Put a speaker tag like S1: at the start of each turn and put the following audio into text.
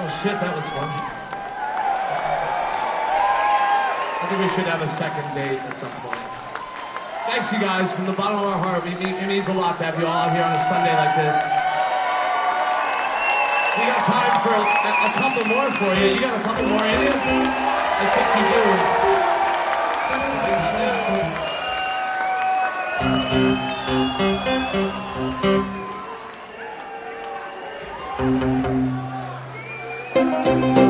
S1: Well, shit, that was fun. I think we should have a second date at some point. Thanks, you guys, from the bottom of our heart. It means a lot to have you all here on a Sunday like this. We got time for a couple more for you. You got a couple more in you? I think you do.